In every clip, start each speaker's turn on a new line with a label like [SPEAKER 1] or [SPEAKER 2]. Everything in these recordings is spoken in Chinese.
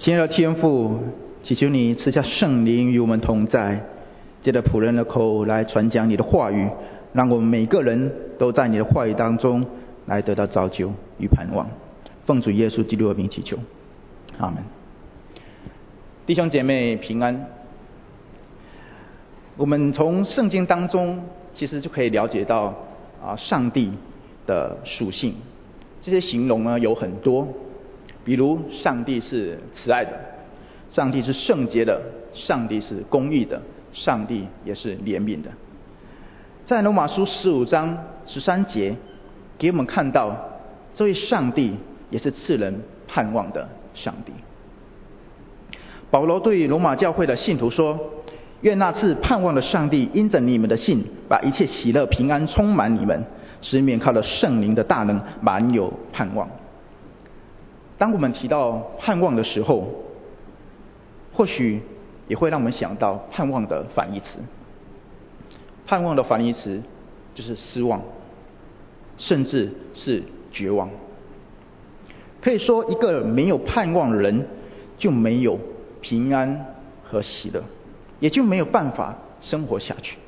[SPEAKER 1] 亲爱的天父，祈求你赐下圣灵与我们同在，借着仆人的口来传讲你的话语，让我们每个人都在你的话语当中来得到造就与盼望。奉主耶稣基督的名祈求，阿门。弟兄姐妹平安。我们从圣经当中其实就可以了解到上帝的属性。这些形容呢有很多，比如上帝是慈爱的，上帝是圣洁的，上帝是公义的，上帝也是怜悯的。在罗马书15章13节给我们看到，这位上帝也是赐人盼望的上帝。保罗对罗马教会的信徒说，愿那赐盼望的上帝因着你们的信，把一切喜乐平安充满你们，使你们靠着圣灵的大能满有盼望。当我们提到盼望的时候，或许也会让我们想到盼望的反义词。盼望的反义词就是失望，甚至是绝望。可以说，一个没有盼望的人就没有平安和喜乐，也就没有办法生活下去。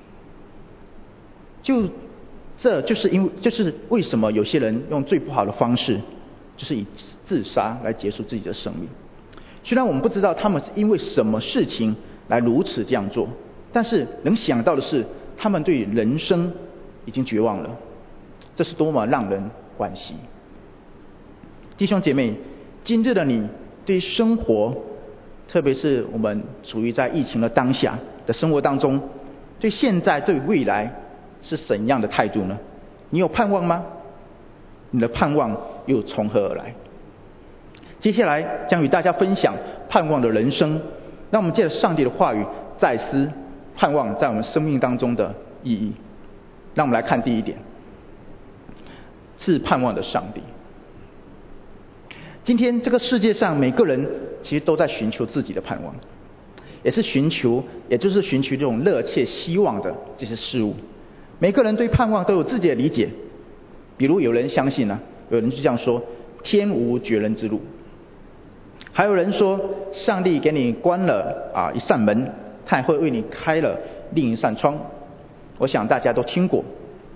[SPEAKER 1] 这就是为什么有些人用最不好的方式，就是以自杀来结束自己的生命。虽然我们不知道他们是因为什么事情来如此这样做，但是能想到的是，他们对人生已经绝望了。这是多么让人惋惜！弟兄姐妹，今日的你对于生活，特别是我们处于在疫情的当下的生活当中，对现在对未来是怎样的态度呢？你有盼望吗？你的盼望又从何而来？接下来将与大家分享盼望的人生，让我们借着上帝的话语再思盼望在我们生命当中的意义。让我们来看第一点，是盼望的上帝。今天这个世界上每个人其实都在寻求自己的盼望，也就是寻求这种热切希望的这些事物。每个人对盼望都有自己的理解，比如有人相信有人就这样说，天无绝人之路。还有人说，上帝给你关了一扇门，他也会为你开了另一扇窗。我想大家都听过。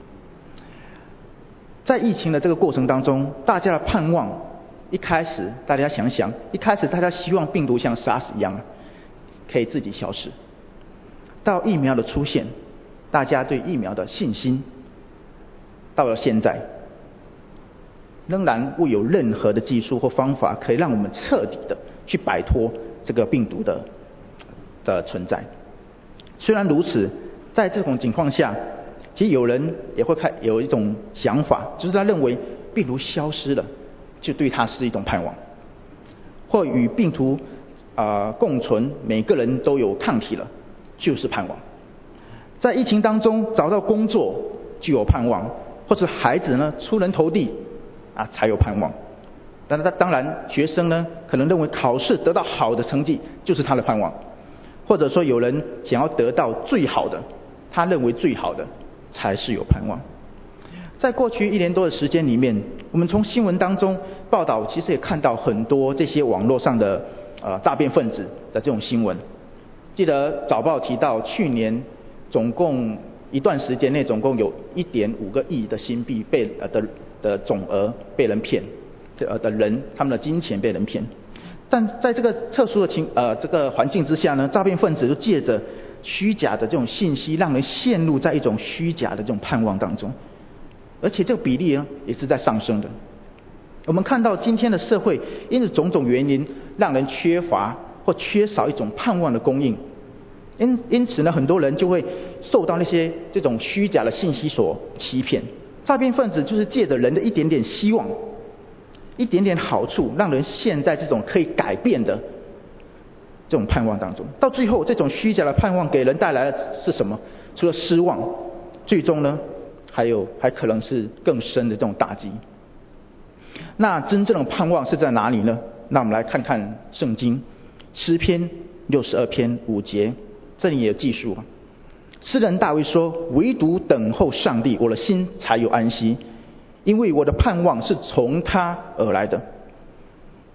[SPEAKER 1] 在疫情的这个过程当中，大家的盼望，一开始大家想想，一开始大家希望病毒像 SARS 一样可以自己消失。到疫苗的出现，大家对疫苗的信心，到了现在仍然未有任何的技术或方法可以让我们彻底的去摆脱这个病毒的存在。虽然如此，在这种情况下，其实有人也会有一种想法，就是他认为病毒消失了，就对他是一种盼望，或与病毒共存，每个人都有抗体了，就是盼望。在疫情当中找到工作就有盼望，或者孩子呢出人头地才有盼望。当然学生呢可能认为考试得到好的成绩就是他的盼望，或者说有人想要得到最好的，他认为最好的才是有盼望。在过去1年多的时间里面，我们从新闻当中报道，其实也看到很多这些网络上的诈骗分子的这种新闻。记得早报提到，去年总共一段时间内，总共有1.5个亿的新币的总额被人骗，他们的金钱被人骗。但在这个特殊的这个环境之下呢，诈骗分子就借着虚假的这种信息，让人陷入在一种虚假的这种盼望当中，而且这个比例呢也是在上升的。我们看到今天的社会因为种种原因，让人缺乏或缺少一种盼望的供应，因此呢，很多人就会受到那些这种虚假的信息所欺骗。诈骗分子就是借着人的一点点希望，一点点好处，让人陷在这种可以改变的这种盼望当中。到最后，这种虚假的盼望给人带来的是什么？除了失望，最终呢，还可能是更深的这种打击。那真正的盼望是在哪里呢？那我们来看看圣经诗篇62篇5节，这里也有记述。诗人大卫说，唯独等候上帝，我的心才有安息，因为我的盼望是从他而来的。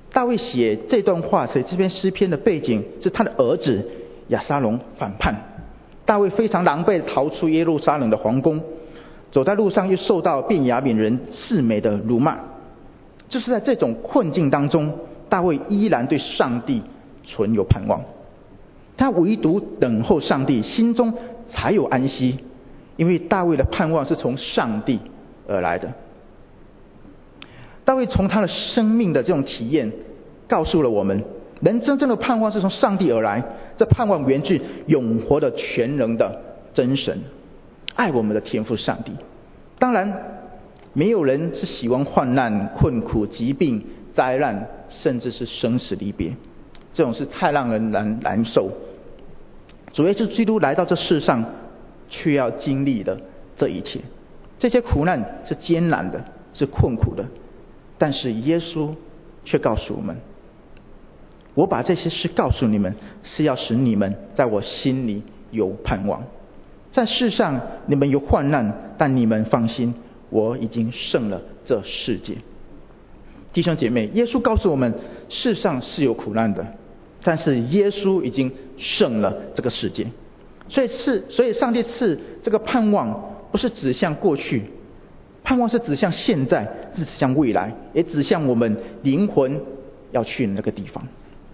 [SPEAKER 1] 大卫写这段话，所以这篇诗篇的背景是他的儿子亚沙龙反叛，大卫非常狼狈地逃出耶路撒冷的皇宫，走在路上又受到便雅悯人示每的辱骂。就是在这种困境当中，大卫依然对上帝存有盼望，他唯独等候上帝，心中才有安息，因为大卫的盼望是从上帝而来的。大卫从他的生命的这种体验告诉了我们，人真正的盼望是从上帝而来，这盼望源自永活的全能的真神，爱我们的天父上帝。当然没有人是喜欢患难、困苦、疾病、灾难，甚至是生死离别，这种是太让人难受。主耶稣基督来到这世上，却要经历的这一切，这些苦难是艰难的，是困苦的，但是耶稣却告诉我们，我把这些事告诉你们，是要使你们在我心里有盼望。在世上你们有患难，但你们放心，我已经胜了这世界。弟兄姐妹，耶稣告诉我们，世上是有苦难的，但是耶稣已经胜了这个世界。所以上帝赐这个盼望，不是指向过去，盼望是指向现在，是指向未来，也指向我们灵魂要去的那个地方。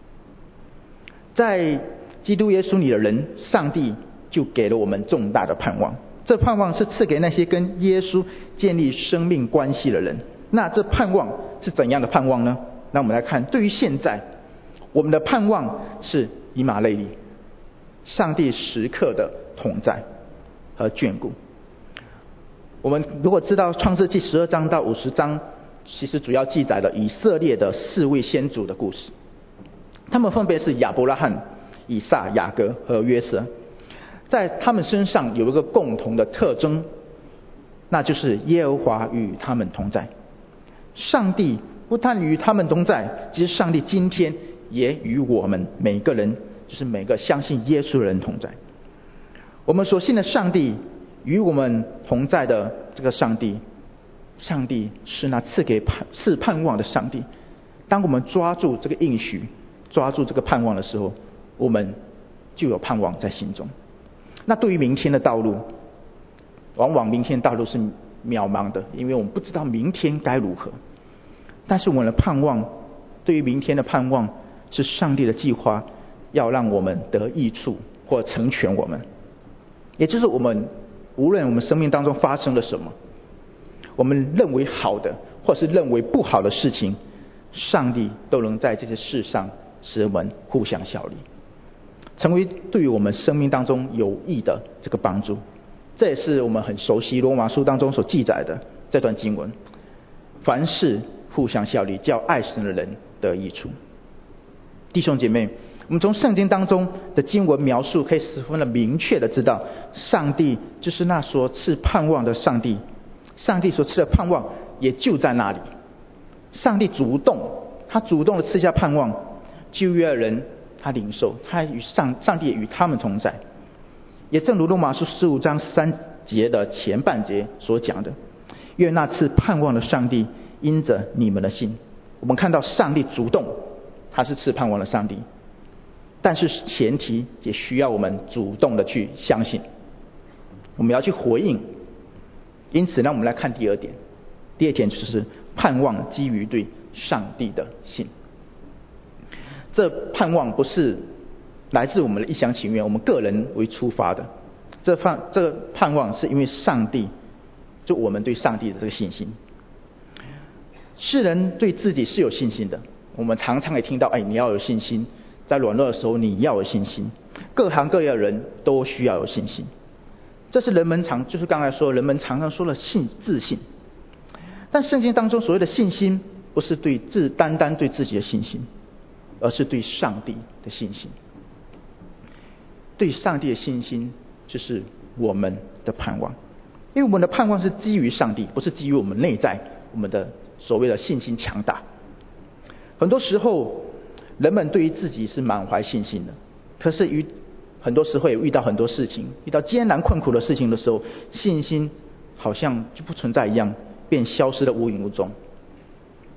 [SPEAKER 1] 在基督耶稣里的人，上帝就给了我们重大的盼望。这盼望是赐给那些跟耶稣建立生命关系的人。那这盼望是怎样的盼望呢？那我们来看，对于现在，我们的盼望是以马内利，上帝时刻的同在和眷顾。我们如果知道创世纪12章到50章，其实主要记载了以色列的4位先祖的故事，他们分别是亚伯拉罕、以撒、雅各和约瑟。在他们身上有一个共同的特征，那就是耶和华与他们同在。上帝不但与他们同在，其实上帝今天也与我们每个人，就是每个相信耶稣的人同在。我们所信的上帝与我们同在的这个上帝，上帝是那赐盼望的上帝。当我们抓住这个应许，抓住这个盼望的时候，我们就有盼望在心中。那对于明天的道路，往往明天的道路是渺茫的，因为我们不知道明天该如何。但是我们的盼望，对于明天的盼望，是上帝的计划，要让我们得益处或成全我们。也就是我们无论我们生命当中发生了什么，我们认为好的或是认为不好的事情，上帝都能在这些事上使我们互相效力，成为对于我们生命当中有益的这个帮助。这也是我们很熟悉罗马书当中所记载的这段经文，凡事互相效力，叫爱神的人得益处。弟兄姐妹，我们从圣经当中的经文描述，可以十分的明确的知道，上帝就是那所赐盼望的上帝，上帝所赐的盼望也就在那里。上帝主动的赐下盼望，旧约的人他领受，上帝也与他们同在。也正如罗马书15章13节的前半节所讲的，愿那赐盼望的上帝因着你们的信。我们看到上帝主动，他是赐盼望的上帝，但是前提也需要我们主动的去相信，我们要去回应。因此呢，我们来看第二点。第二点就是盼望基于对上帝的信。这盼望不是来自我们的一厢情愿，我们个人为出发的。这盼望是因为上帝，就我们对上帝的这个信心。世人对自己是有信心的，我们常常也听到，你要有信心，在软弱的时候你要有信心。各行各业的人都需要有信心，这是就是刚才说人们常常说的自信。但圣经当中所谓的信心，不是单单对自己的信心，而是对上帝的信心。对上帝的信心就是我们的盼望，因为我们的盼望是基于上帝，不是基于我们内在我们的所谓的信心强大。很多时候人们对于自己是满怀信心的，可是很多时候也遇到很多事情，遇到艰难困苦的事情的时候，信心好像就不存在一样，便消失得无影无踪。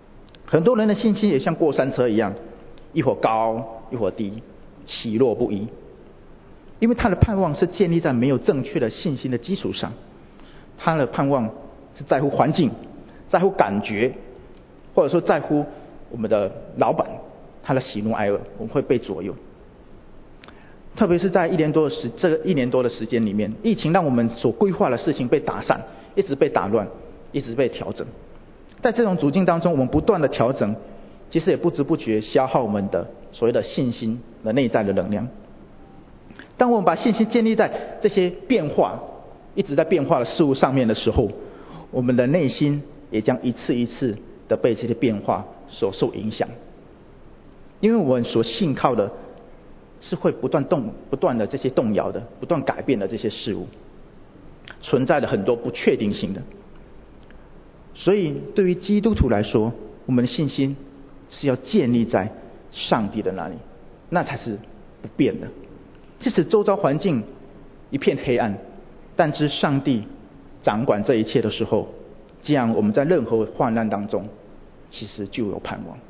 [SPEAKER 1] 很多人的信心也像过山车一样，一会儿高一会儿低，起落不一。因为他的盼望是建立在没有正确的信心的基础上，他的盼望是在乎环境，在乎感觉，或者说在乎我们的老板他的喜怒哀乐，我们会被左右。特别是在这个一年多的时间里面，疫情让我们所规划的事情被打散，一直被打乱，一直被调整。在这种处境当中，我们不断的调整，其实也不知不觉消耗我们的所谓的信心的内在的能量。当我们把信心建立在这些变化一直在变化的事物上面的时候，我们的内心也将一次一次的被这些变化所受影响。因为我们所信靠的是会不断的这些动摇的，不断改变的这些事物，存在着很多不确定性的。所以对于基督徒来说，我们的信心是要建立在上帝的那里，那才是不变的。即使周遭环境一片黑暗，但知上帝掌管这一切的时候，这样我们在任何患难当中其实就有盼望。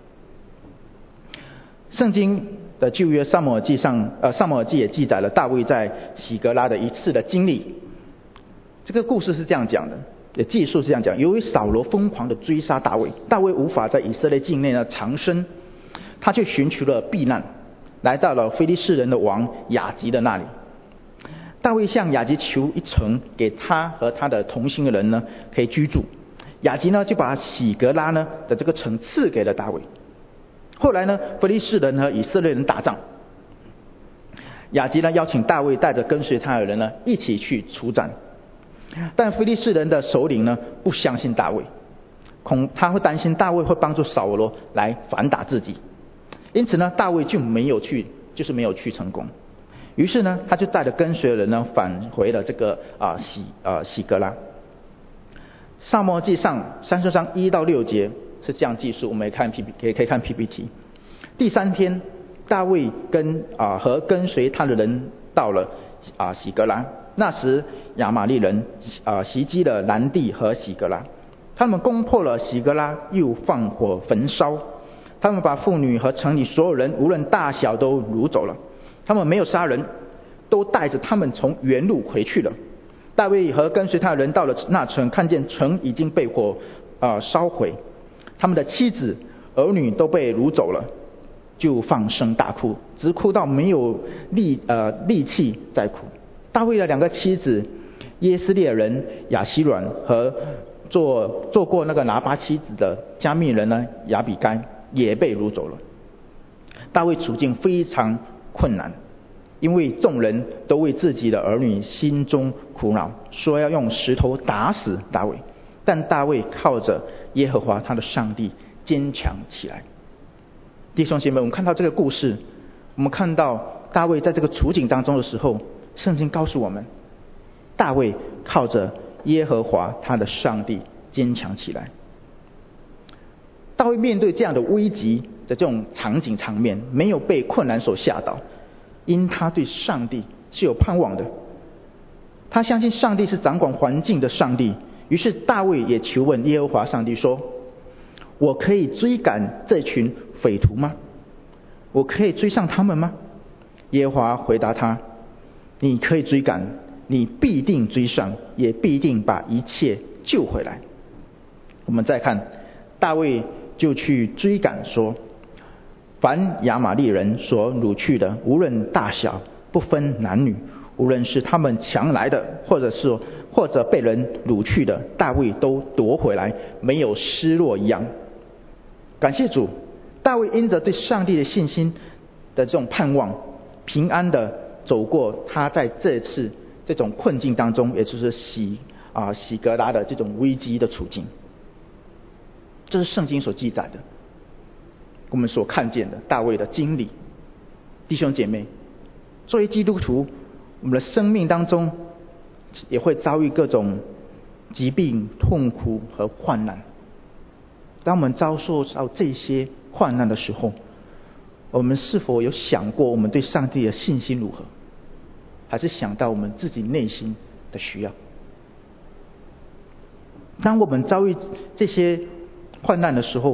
[SPEAKER 1] 圣经的旧约撒母耳记也记载了大卫在喜革拉的一次的经历。这个故事是这样讲的，也记述是这样讲：由于扫罗疯狂的追杀大卫，大卫无法在以色列境内藏身，他就寻求了避难，来到了非利士人的王亚吉的那里。大卫向亚吉求一城给他和他的同行的人可以居住。亚吉就把喜革拉的这个城赐给了大卫。后来非利士人和以色列人打仗，亚吉邀请大卫带着跟随他的人一起去出战。但非利士人的首领不相信大卫，他会担心大卫会帮助扫罗来反打自己，因此大卫就没有去成功。于是他就带着跟随的人返回了这个喜革拉。撒母耳记上30章1到6节是这样记述，我们可以看 PPT。第3天，大卫和跟随他的人到了喜革拉。那时亚玛力人袭击了南地和喜革拉，他们攻破了喜革拉，又放火焚烧。他们把妇女和城里所有人无论大小都掳走了。他们没有杀人，都带着他们从原路回去了。大卫和跟随他的人到了那城，看见城已经被火烧毁，他们的妻子儿女都被掳走了，就放声大哭，直哭到没有力气再哭。大卫的2个妻子耶斯列人亚希软和做过那个拿巴妻子的加密人亚比该也被掳走了。大卫处境非常困难，因为众人都为自己的儿女心中苦恼，说要用石头打死大卫。但大卫靠着耶和华他的上帝坚强起来。弟兄姐妹，我们看到这个故事，我们看到大卫在这个处境当中的时候，圣经告诉我们，大卫靠着耶和华他的上帝坚强起来。大卫面对这样的危急的这种场面，没有被困难所吓倒，因他对上帝是有盼望的。他相信上帝是掌管环境的上帝，于是大卫也求问耶和华上帝说：我可以追赶这群匪徒吗？我可以追上他们吗？耶和华回答他：你可以追赶，你必定追上，也必定把一切救回来。我们再看大卫就去追赶，说：凡亚玛力人所掳去的，无论大小，不分男女，无论是他们抢来的，或者被人掳去的，大卫都夺回来，没有失落一样。感谢主，大卫因着对上帝的信心的这种盼望，平安的走过他在这次这种困境当中，也就是喜革拉的这种危机的处境。这是圣经所记载的，我们所看见的大卫的经历。弟兄姐妹，作为基督徒，我们的生命当中也会遭遇各种疾病、痛苦和患难。当我们遭受到这些患难的时候，我们是否有想过我们对上帝的信心如何？还是想到我们自己内心的需要？当我们遭遇这些患难的时候，我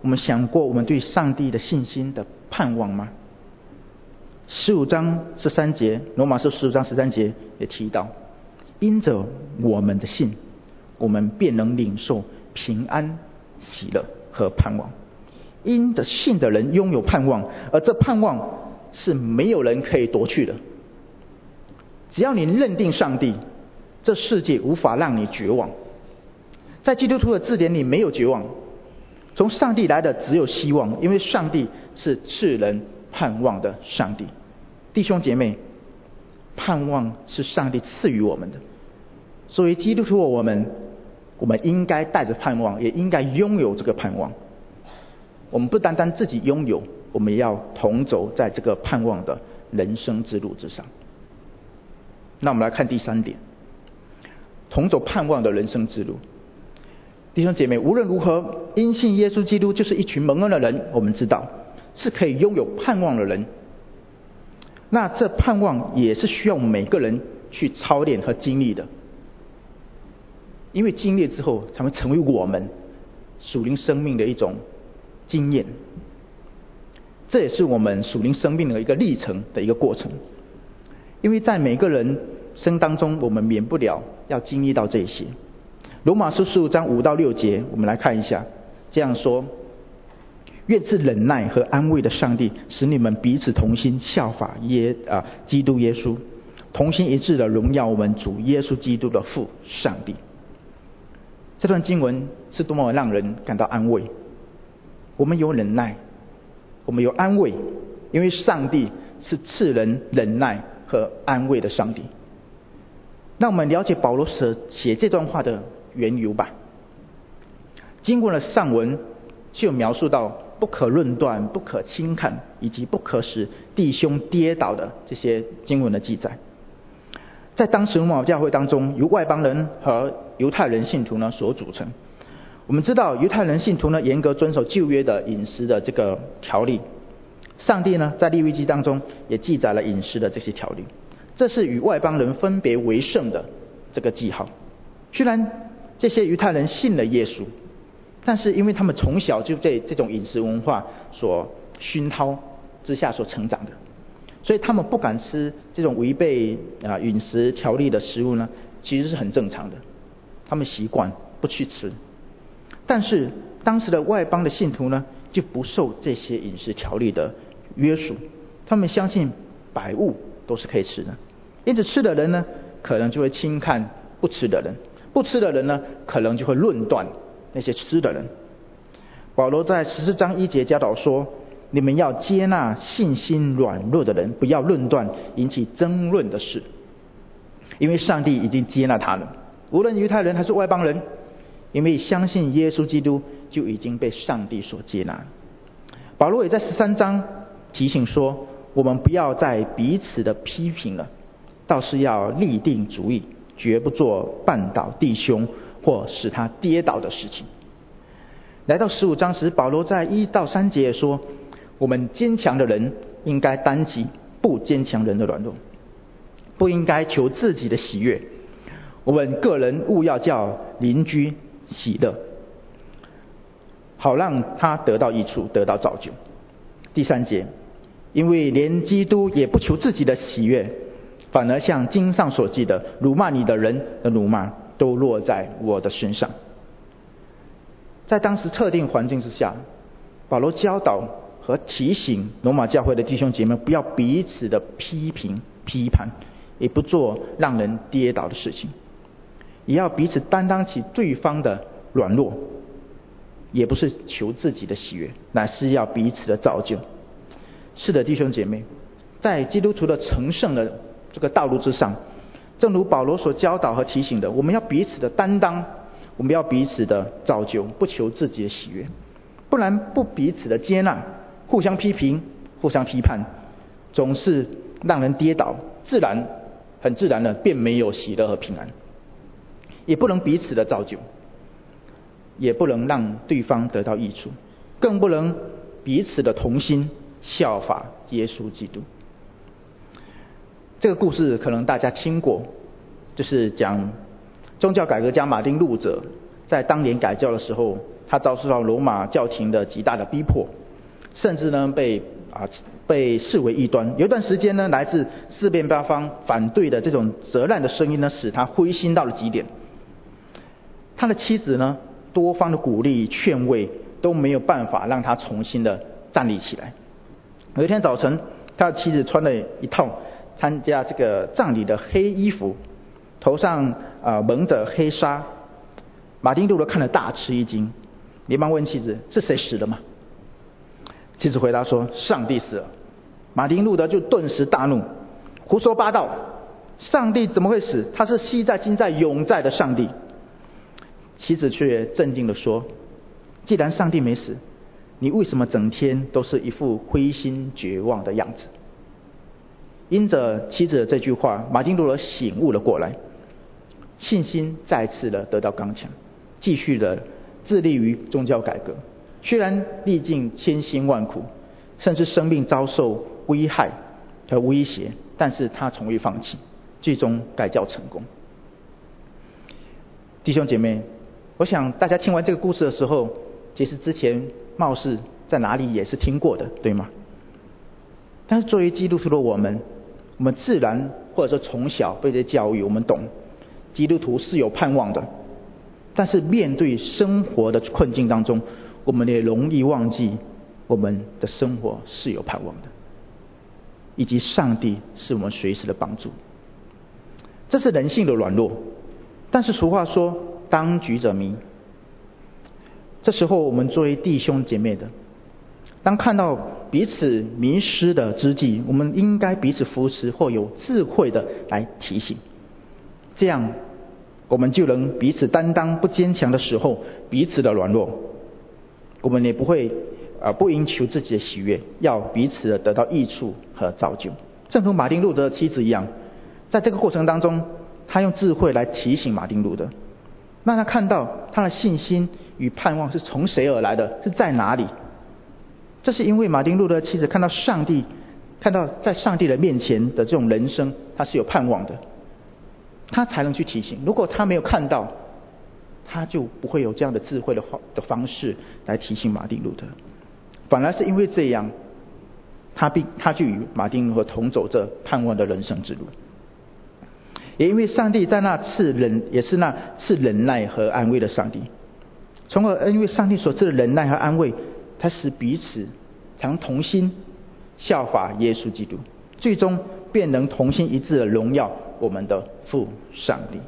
[SPEAKER 1] 我们想过我们对上帝的信心的盼望吗？15章13节，罗马书15章13节也提到，因着我们的信，我们便能领受平安、喜乐和盼望。因着信的人拥有盼望，而这盼望是没有人可以夺去的。只要你认定上帝，这世界无法让你绝望。在基督徒的字典里没有绝望，从上帝来的只有希望，因为上帝是赐人盼望的上帝。弟兄姐妹，盼望是上帝赐予我们的。作为基督徒我们应该带着盼望，也应该拥有这个盼望。我们不单单自己拥有，我们也要同走在这个盼望的人生之路之上。那我们来看第3点，同走盼望的人生之路。弟兄姐妹，无论如何，因信耶稣基督就是一群蒙恩的人，我们知道是可以拥有盼望的人。那这盼望也是需要每个人去操练和经历的，因为经历之后才会成为我们属灵生命的一种经验。这也是我们属灵生命的一个历程的一个过程。因为在每个人生当中，我们免不了要经历到这些。罗马书15章5到6节，我们来看一下，这样说：愿赐忍耐和安慰的上帝，使你们彼此同心，效法基督耶稣，同心一致的荣耀我们主耶稣基督的父上帝。这段经文是多么让人感到安慰。我们有忍耐，我们有安慰，因为上帝是赐人忍耐和安慰的上帝。让我们了解保罗写这段话的缘由吧。经过了上文，就描述到不可论断、不可轻看以及不可使弟兄跌倒的这些经文的记载。在当时罗马教会当中，由外邦人和犹太人信徒呢所组成。我们知道犹太人信徒呢严格遵守旧约的饮食的这个条例，上帝呢在利未记当中也记载了饮食的这些条例，这是与外邦人分别为圣的这个记号。虽然这些犹太人信了耶稣，但是因为他们从小就在这种饮食文化所熏陶之下所成长的，所以他们不敢吃这种违背饮食条例的食物呢，其实是很正常的，他们习惯不去吃。但是当时的外邦的信徒呢，就不受这些饮食条例的约束，他们相信百物都是可以吃的，因此吃的人呢，可能就会轻看不吃的人，不吃的人呢，可能就会论断那些吃的人。保罗在14章1节教导说，你们要接纳信心软弱的人，不要论断引起争论的事，因为上帝已经接纳他们，无论犹太人还是外邦人，因为相信耶稣基督就已经被上帝所接纳。保罗也在13章提醒说，我们不要再彼此的批评了，倒是要立定主意，绝不做绊倒弟兄或使他跌倒的事情。来到15章时，保罗在1到3节也说，我们坚强的人应该担起不坚强人的软弱，不应该求自己的喜悦，我们个人务要叫邻居喜乐，好让他得到益处，得到造就。第3节，因为连基督也不求自己的喜悦，反而像经上所记的，辱骂你的人的辱骂都落在我的身上。在当时特定环境之下，保罗教导和提醒罗马教会的弟兄姐妹，不要彼此的批评批判，也不做让人跌倒的事情，也要彼此担当起对方的软弱，也不是求自己的喜悦，乃是要彼此的造就。是的，弟兄姐妹，在基督徒的成圣的这个道路之上，正如保罗所教导和提醒的，我们要彼此的担当，我们要彼此的造就，不求自己的喜悦，不然不彼此的接纳，互相批评互相批判，总是让人跌倒，很自然的便没有喜乐和平安，也不能彼此的造就，也不能让对方得到益处，更不能彼此的同心效法耶稣基督。这个故事可能大家听过，就是讲宗教改革家马丁路德在当年改教的时候他遭受到罗马教廷的极大的逼迫，甚至呢被视为异端。有一段时间呢，来自四面八方反对的这种责难的声音呢，使他灰心到了极点。他的妻子呢，多方的鼓励劝慰都没有办法让他重新的站立起来。有一天早晨，他的妻子穿了一套参加这个葬礼的黑衣服，头上蒙着黑纱。马丁路德看了大吃一惊，连忙问妻子：是谁死的吗？妻子回答说：上帝死了。马丁路德就顿时大怒，胡说八道，上帝怎么会死？他是昔在今在永在的上帝。妻子却镇定地说：既然上帝没死，你为什么整天都是一副灰心绝望的样子？因着妻子的这句话，马丁路德醒悟了过来，信心再次的得到刚强，继续的致力于宗教改革。虽然历尽千辛万苦，甚至生命遭受危害和威胁，但是他从未放弃，最终改教成功。弟兄姐妹，我想大家听完这个故事的时候，其实之前貌似在哪里也是听过的，对吗？但是作为基督徒的我们自然或者说从小被这教育，我们懂基督徒是有盼望的。但是面对生活的困境当中，我们也容易忘记我们的生活是有盼望的，以及上帝是我们随时的帮助。这是人性的软弱，但是俗话说当局者迷。这时候我们作为弟兄姐妹的，当看到彼此迷失的之际，我们应该彼此扶持，或有智慧的来提醒，这样我们就能彼此担当不坚强的时候彼此的软弱，我们也不会不应求自己的喜悦，要彼此的得到益处和造就。正如马丁路德的妻子一样，在这个过程当中，他用智慧来提醒马丁路德，让他看到他的信心与盼望是从谁而来的，是在哪里。这是因为马丁路德的妻子看到上帝，看到在上帝的面前的这种人生，他是有盼望的，他才能去提醒。如果他没有看到，他就不会有这样的智慧的方式来提醒马丁路德。反而是因为这样，他就与马丁路德同走这盼望的人生之路。也因为上帝在也是那赐忍耐和安慰的上帝，从而因为上帝所赐的忍耐和安慰，他使彼此常同心效法耶稣基督，最终便能同心一致的荣耀我们的父上帝。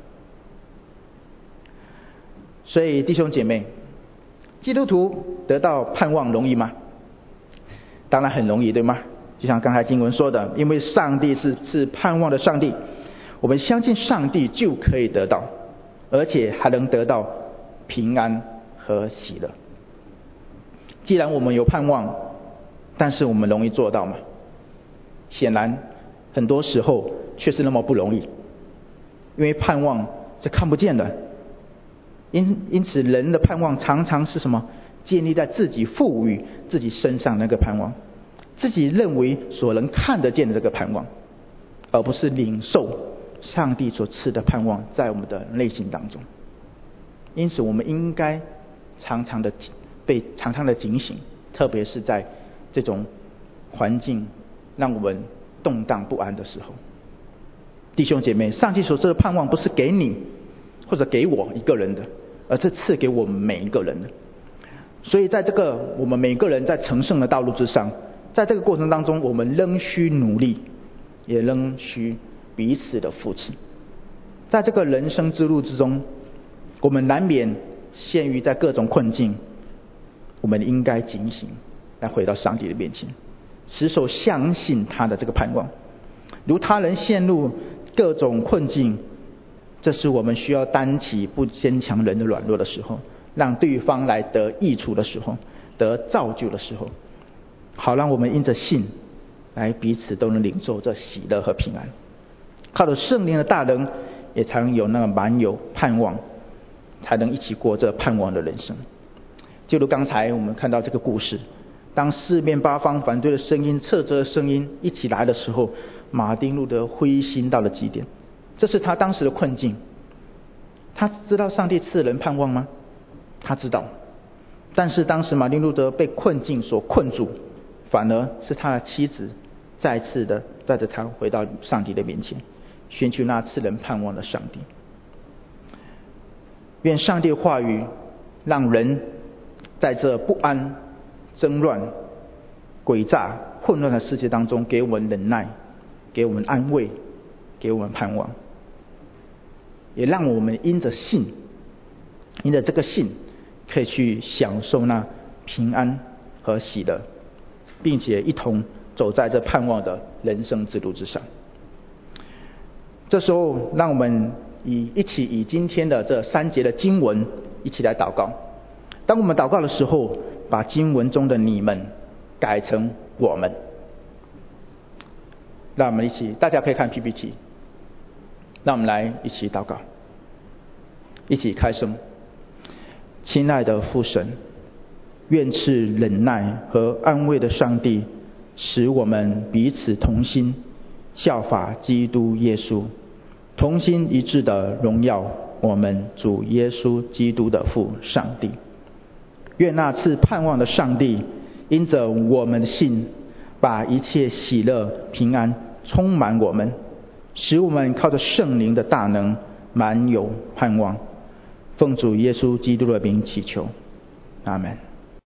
[SPEAKER 1] 所以弟兄姐妹，基督徒得到盼望容易吗？当然很容易，对吗？就像刚才经文说的，因为上帝是盼望的上帝，我们相信上帝就可以得到，而且还能得到平安和喜乐。既然我们有盼望，但是我们容易做到吗？显然很多时候却是那么不容易，因为盼望是看不见的。因此人的盼望常常是什么？建立在自己赋予自己身上那个盼望，自己认为所能看得见的这个盼望，而不是领受上帝所赐的盼望在我们的内心当中。因此我们应该常常的警醒，特别是在这种环境让我们动荡不安的时候。弟兄姐妹，上帝所赐的盼望不是给你或者给我一个人的，而是赐给我们每一个人的。所以在这个我们每个人在成圣的道路之上，在这个过程当中，我们仍需努力，也仍需彼此的扶持。在这个人生之路之中，我们难免陷于在各种困境，我们应该警醒，来回到上帝的面前，持守相信他的这个盼望。如他人陷入各种困境，这是我们需要担起不坚强人的软弱的时候，让对方来得益处的时候，得造就的时候，好让我们因着信来彼此都能领受这喜乐和平安。靠着圣灵的大能，也才能有那个满有盼望，才能一起过这盼望的人生。就如刚才我们看到这个故事，当四面八方反对的声音、斥责的声音一起来的时候，马丁路德灰心到了极点。这是他当时的困境。他知道上帝赐人盼望吗？他知道。 但是当时马丁路德被困境所困住，反而是他的妻子再次的带着他回到上帝的面前，寻求那赐人盼望的上帝。愿上帝的话语让人在这不安、争乱、诡诈、混乱的世界当中，给我们忍耐，给我们安慰，给我们盼望，也让我们因着信，因着这个信，可以去享受那平安和喜乐，并且一同走在这盼望的人生之路之上。这时候，让我们一起以今天的这3节的经文一起来祷告。当我们祷告的时候，把经文中的你们改成我们。让我们一起，大家可以看 PPT。让我们来一起祷告，一起开声。亲爱的父神，愿赐忍耐和安慰的上帝，使我们彼此同心，效法基督耶稣，同心一致的荣耀我们主耶稣基督的父上帝。愿那赐盼望的上帝，因着我们的信，把一切喜乐平安充满我们，使我们靠着圣灵的大能满有盼望。奉主耶稣基督的名祈求，阿们。